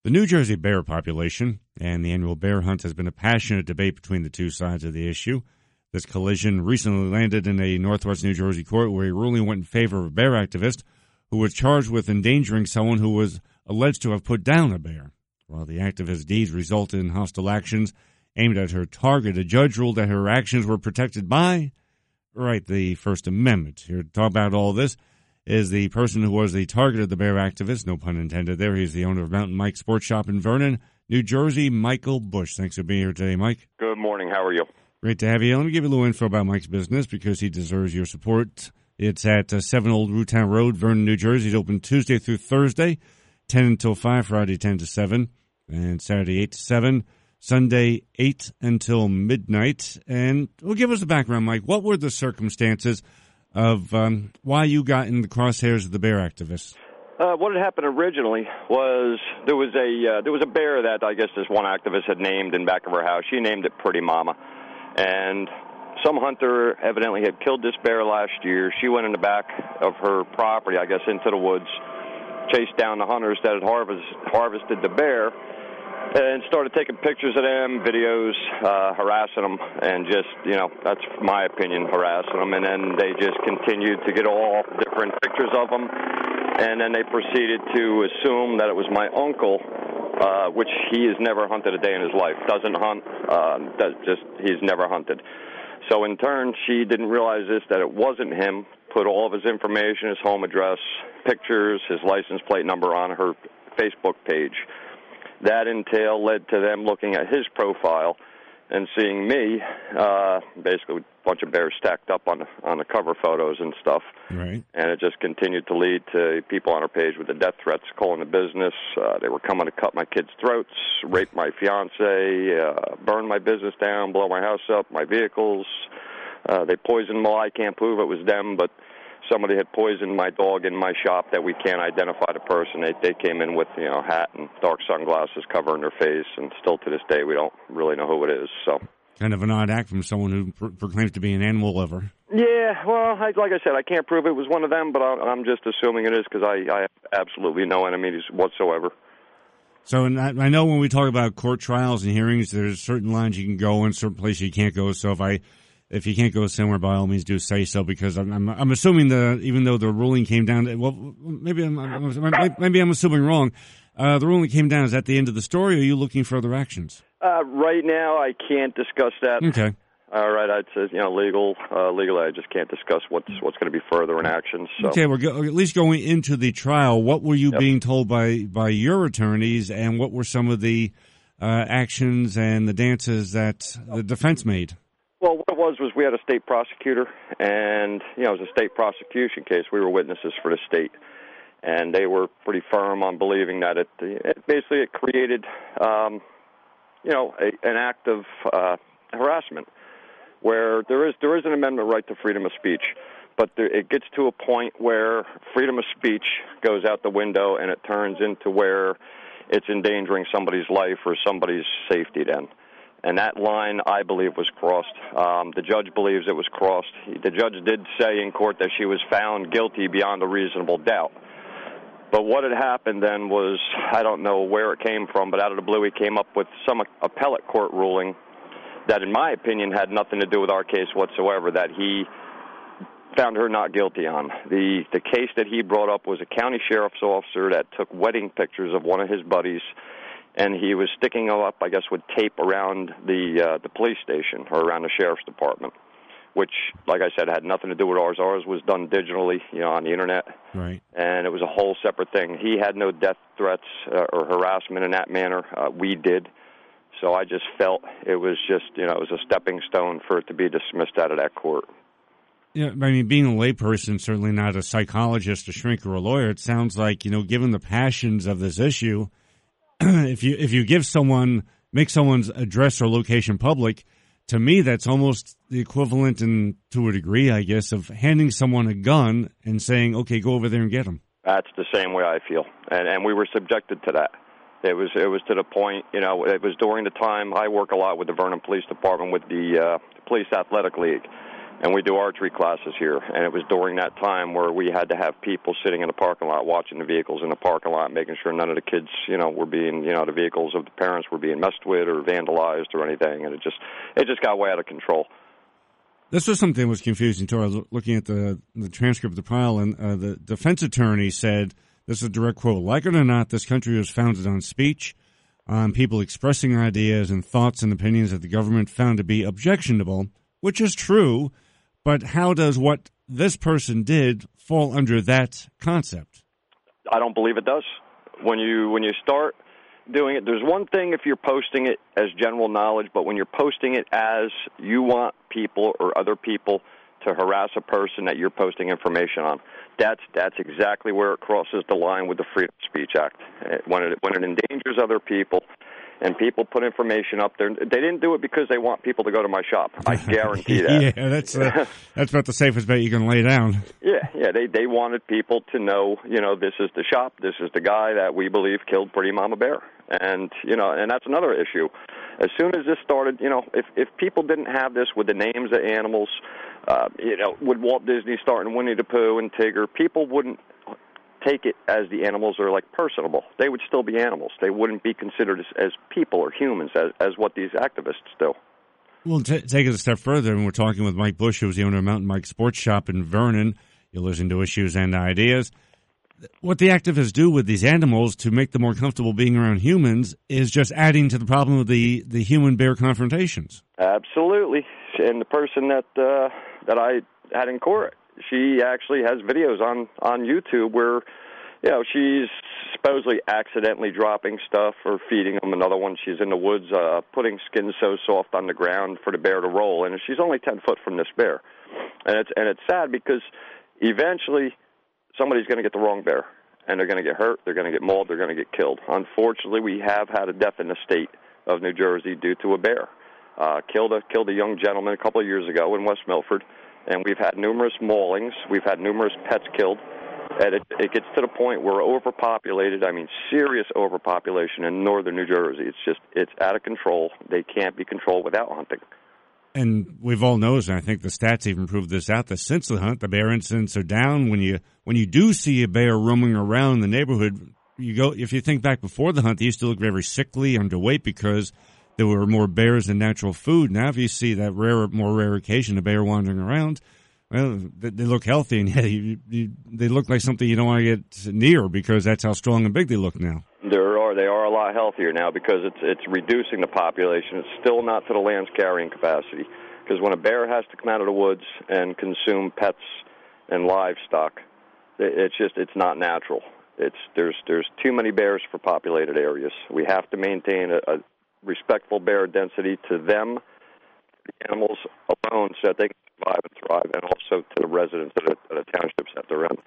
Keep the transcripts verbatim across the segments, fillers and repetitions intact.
The New Jersey bear population and the annual bear hunt has been a passionate debate between the two sides of the issue. This collision recently landed in a Northwest New Jersey court where a ruling went in favor of a bear activist who was charged with endangering someone who was alleged to have put down a bear. While the activist's deeds resulted in hostile actions aimed at her target, a judge ruled that her actions were protected by, right, the First Amendment. Here to talk about all this is the person who was the target of the bear activist, no pun intended there. He's the owner of Mountain Mike Sports Shop in Vernon, New Jersey, Michael Bush. Thanks for being here today, Mike. Good morning. How are you? Great to have you. Let me give you a little info about Mike's business because he deserves your support. It's at uh, seven Old Roottown Road, Vernon, New Jersey. It's open Tuesday through Thursday, ten until five, Friday ten to seven, and Saturday eight to seven, Sunday eight until midnight. And well, give us a background, Mike. What were the circumstances of um, why you got in the crosshairs of the bear activists? Uh, what had happened originally was there was a uh, there was a bear that I guess this one activist had named in back of her house. She named it Pretty Mama, and some hunter evidently had killed this bear last year. She went in the back of her property, I guess, into the woods, chased down the hunters that had harvest, harvested the bear, and started taking pictures of them, videos, uh, harassing them, and just, you know, that's my opinion, harassing them. And then they just continued to get all different pictures of them, and then they proceeded to assume that it was my uncle, uh, which he has never hunted a day in his life, doesn't hunt, uh, does just he's never hunted. So in turn, she didn't realize this, that it wasn't him, put all of his information, his home address, pictures, his license plate number on her Facebook page. That entail led to them looking at his profile and seeing me, uh, basically a bunch of bears stacked up on the, on the cover photos and stuff. Right. And it just continued to lead to people on our page with the death threats, calling the business. Uh, they were coming to cut my kids' throats, rape my fiance, uh, burn my business down, blow my house up, my vehicles. Uh, they poisoned them all. I can't prove it was them, but somebody had poisoned my dog in my shop that we can't identify the person. They, they came in with, you know, a hat and dark sunglasses covering their face, and still to this day we don't really know who it is. So kind of an odd act from someone who pr- proclaims to be an animal lover. Yeah, well, I, like I said, I can't prove it was one of them, but I, I'm just assuming it is because I, I have absolutely no enemies whatsoever. So and I, I know when we talk about court trials and hearings, there's certain lines you can go and certain places you can't go. So if I If you can't go somewhere, by all means, do say so. Because I'm, I'm, I'm assuming the even though the ruling came down, well, maybe I'm, I'm maybe I'm assuming wrong. Uh, the ruling came down. Is that the end of the story? Or are you looking for other actions? Uh, right now, I can't discuss that. Okay. All right, I'd say, you know, legal, uh, legally, I just can't discuss what's what's going to be further in actions. So. Okay, we're go, at least going into the trial. What were you Yep. being told by by your attorneys, and what were some of the uh, actions and the dances that the defense made? Well, what it was was we had a state prosecutor, and, you know, it was a state prosecution case. We were witnesses for the state, and they were pretty firm on believing that it, it basically it created, um, you know, a, an act of uh, harassment where there is there is an amendment right to freedom of speech, but there, it gets to a point where freedom of speech goes out the window and it turns into where it's endangering somebody's life or somebody's safety then. And that line, I believe, was crossed. Um, the judge believes it was crossed. The judge did say in court that she was found guilty beyond a reasonable doubt. But what had happened then was, I don't know where it came from, but out of the blue he came up with some appellate court ruling that, in my opinion, had nothing to do with our case whatsoever, that he found her not guilty on. The, the case that he brought up was a county sheriff's officer that took wedding pictures of one of his buddies, and he was sticking them up, I guess, with tape around the uh, the police station or around the sheriff's department, which, like I said, had nothing to do with ours. Ours was done digitally, you know, on the internet, right? And it was a whole separate thing. He had no death threats uh, or harassment in that manner. Uh, we did, so I just felt it was just, you know, it was a stepping stone for it to be dismissed out of that court. Yeah, I mean, being a layperson, certainly not a psychologist, a shrink, or a lawyer, it sounds like, you know, given the passions of this issue, if you if you give someone, make someone's address or location public, to me that's almost the equivalent, and to a degree, I guess, of handing someone a gun and saying, okay, go over there and get them. That's the same way I feel, and and we were subjected to that. It was it was to the point, you know, it was during the time I work a lot with the Vernon Police Department with the uh, Police Athletic League. and we do archery classes here. And it was during that time where we had to have people sitting in the parking lot watching the vehicles in the parking lot, making sure none of the kids, you know, were being, you know, the vehicles of the parents were being messed with or vandalized or anything. And it just it just got way out of control. This was something that was confusing, too. I was looking at the the transcript of the trial, and uh, the defense attorney said, this is a direct quote, "Like it or not, this country was founded on speech, on people expressing ideas and thoughts and opinions that the government found to be objectionable," which is true, but how does what this person did fall under that concept? I don't believe it does. When you when you start doing it, there's one thing if you're posting it as general knowledge, but when you're posting it as you want people or other people to harass a person that you're posting information on, that's that's exactly where it crosses the line with the Freedom of Speech Act. When it when it endangers other people, and people put information up there, they didn't do it because they want people to go to my shop. I guarantee that. yeah, that's uh, that's about the safest bet you can lay down. Yeah, yeah, they they wanted people to know, you know, this is the shop, this is the guy that we believe killed Pretty Mama Bear, and you know, and that's another issue. As soon as this started, you know, if if people didn't have this with the names of animals, uh, you know, with Walt Disney starting Winnie the Pooh and Tigger, people wouldn't take it as the animals are like personable. They would still be animals. They wouldn't be considered as, as people or humans as, as what these activists do. Well, t- take it a step further, and we're talking with Mike Bush, who's the owner of Mountain Mike Sports Shop in Vernon. You'll listen to Issues and Ideas. What the activists do with these animals to make them more comfortable being around humans is just adding to the problem of the, the human-bear confrontations. Absolutely. And the person that uh, that I had in court, she actually has videos on, on YouTube where, you know, she's supposedly accidentally dropping stuff or feeding them. Another one, she's in the woods uh, putting Skin So Soft on the ground for the bear to roll. And she's only ten foot from this bear. And it's and it's sad because eventually somebody's going to get the wrong bear. And they're going to get hurt, they're going to get mauled, they're going to get killed. Unfortunately, we have had a death in the state of New Jersey due to a bear. Uh, killed a killed a young gentleman a couple of years ago in West Milford. And we've had numerous maulings. We've had numerous pets killed. And it, it gets to the point where we're overpopulated. I mean, serious overpopulation in northern New Jersey. It's just, it's out of control. They can't be controlled without hunting. And we've all noticed, and I think the stats even prove this out, that since the hunt, the bear incidents are down. When you when you do see a bear roaming around the neighborhood, you go. If you think back before the hunt, they used to look very sickly, underweight, because there were more bears than natural food. Now, if you see that rare, more rare occasion, a bear wandering around, well, they look healthy, and yeah, you, you, they look like something you don't want to get near because that's how strong and big they look now. There are they are a lot healthier now because it's it's reducing the population. It's still not to the land's carrying capacity, because when a bear has to come out of the woods and consume pets and livestock, it's just it's not natural. It's there's there's too many bears for populated areas. We have to maintain a, a respectful bear density to them, the animals alone, so that they can survive and thrive, and also to the residents of the, of the townships that they're in.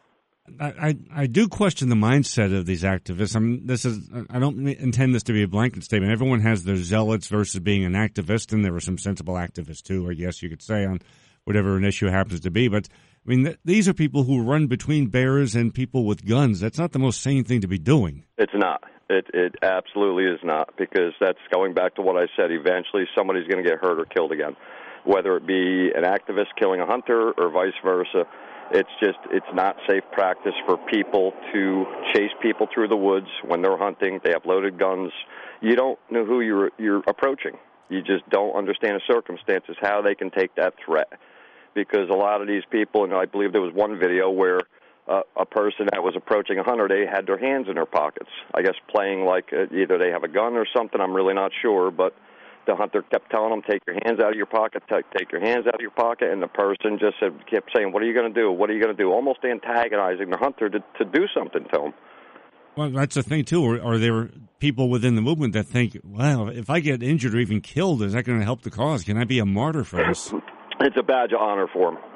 I, I, I do question the mindset of these activists. I mean, this is I don't intend this to be a blanket statement. Everyone has their zealots versus being an activist, and there were some sensible activists too, I guess you could say, on whatever an issue happens to be. But I mean, th- these are people who run between bears and people with guns. That's not the most sane thing to be doing. It's not. It it absolutely is not, because that's going back to what I said. Eventually, somebody's going to get hurt or killed again, whether it be an activist killing a hunter or vice versa. It's just it's not safe practice for people to chase people through the woods when they're hunting. They have loaded guns. You don't know who you're you're approaching. You just don't understand the circumstances, how they can take that threat. Because a lot of these people, and I believe there was one video where Uh, a person that was approaching a hunter, they had their hands in their pockets, I guess playing like uh, either they have a gun or something, I'm really not sure, but the hunter kept telling them, take your hands out of your pocket, take, take your hands out of your pocket, and the person just said, kept saying, what are you going to do, what are you going to do, almost antagonizing the hunter to, to do something to him. Well, that's the thing, too. Are, are there people within the movement that think, well, if I get injured or even killed, is that going to help the cause? Can I be a martyr for this? It's a badge of honor for them.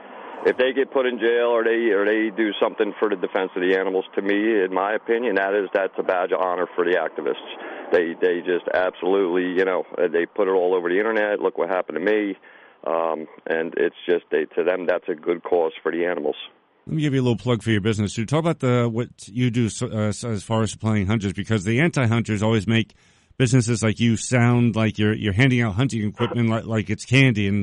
If they get put in jail or they or they do something for the defense of the animals, to me, in my opinion, that is that's a badge of honor for the activists. They they just absolutely, you know, they put it all over the internet. Look what happened to me, um, and it's just they, to them that's a good cause for the animals. Let me give you a little plug for your business. You talk about the what you do uh, as far as supplying hunters, because the anti-hunters always make businesses like you sound like you're you're handing out hunting equipment like, like it's candy, and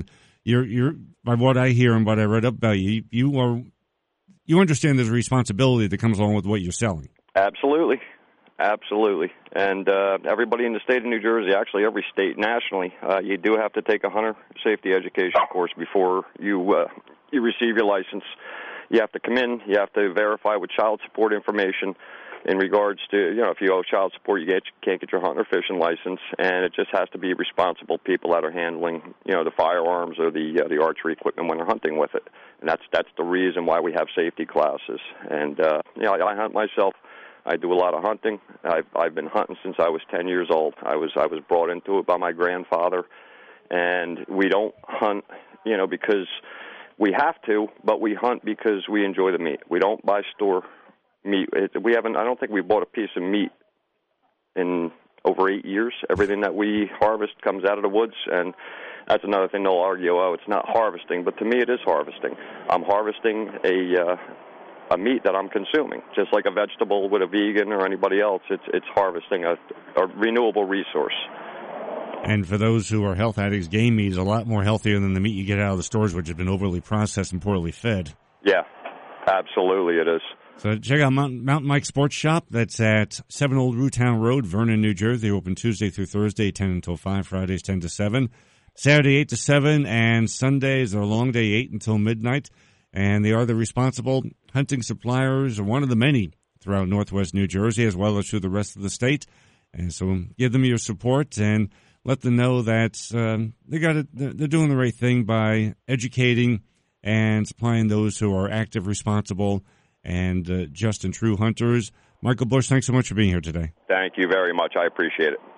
you're you're by what I hear and what I read up about you, you are you understand there's a responsibility that comes along with what you're selling. Absolutely. Absolutely. And uh, everybody in the state of New Jersey, actually every state nationally, uh, you do have to take a hunter safety education course before you uh, you receive your license. You have to come in, you have to verify with child support information in regards to, you know, if you owe child support, you get, can't get your hunting or fishing license, and it just has to be responsible people that are handling, you know, the firearms or the uh, the archery equipment when they're hunting with it. And that's that's the reason why we have safety classes. And, uh, you know, I, I hunt myself. I do a lot of hunting. I've I've been hunting since I was ten years old. I was I was brought into it by my grandfather, and we don't hunt, you know, because we have to, but we hunt because we enjoy the meat. We don't buy store meat. It, we haven't. I don't think we bought a piece of meat in over eight years. Everything that we harvest comes out of the woods, and that's another thing they'll argue. Oh, it's not harvesting, but to me, it is harvesting. I'm harvesting a. Uh, a meat that I'm consuming, just like a vegetable with a vegan or anybody else. It's it's harvesting a, a renewable resource. And for those who are health addicts, game meat is a lot more healthier than the meat you get out of the stores, which has been overly processed and poorly fed. Yeah, absolutely it is. So check out Mountain, Mountain Mike Sports Shop. That's at seven Old Rewtown Road, Vernon, New Jersey. Open Tuesday through Thursday, ten until five, Fridays ten to seven, Saturday eight to seven, and Sundays are a long day, eight until midnight. And they are the responsible hunting suppliers, or one of the many throughout northwest New Jersey, as well as through the rest of the state. And so give them your support and let them know that um, they got it. They're doing the right thing by educating and supplying those who are active, responsible, and uh, just and true hunters. Michael Bush, thanks so much for being here today. Thank you very much. I appreciate it.